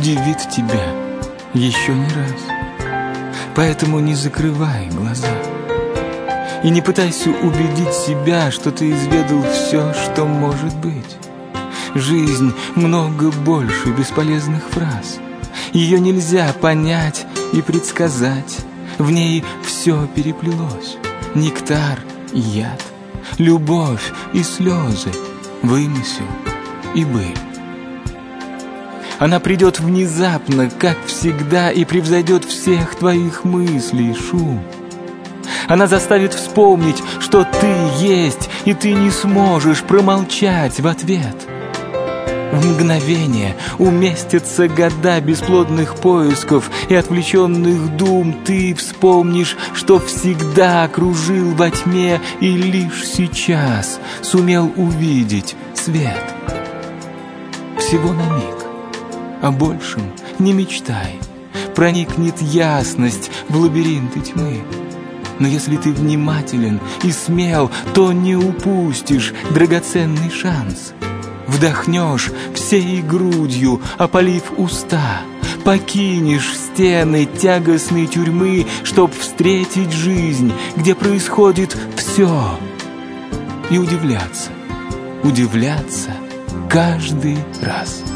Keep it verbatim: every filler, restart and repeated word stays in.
удивит тебя еще не раз. Поэтому не закрывай глаза и не пытайся убедить себя, что ты изведал все, что может быть. Жизнь много больше бесполезных фраз. Ее нельзя понять и предсказать. В ней все переплелось: нектар и яд, любовь и слезы, вымысел и быль. Она придет внезапно, как всегда, и превзойдет всех твоих мыслей шум. Она заставит вспомнить, что ты есть, и ты не сможешь промолчать в ответ. В мгновение уместятся года бесплодных поисков и отвлеченных дум. Ты вспомнишь, что всегда кружил во тьме и лишь сейчас сумел увидеть свет. Всего на миг, о большем не мечтай. Проникнет ясность в лабиринты тьмы. Но если ты внимателен и смел, то не упустишь драгоценный шанс. Вдохнешь всей грудью, опалив уста, покинешь стены тягостной тюрьмы, чтоб встретить жизнь, где происходит все. И удивляться, удивляться каждый раз.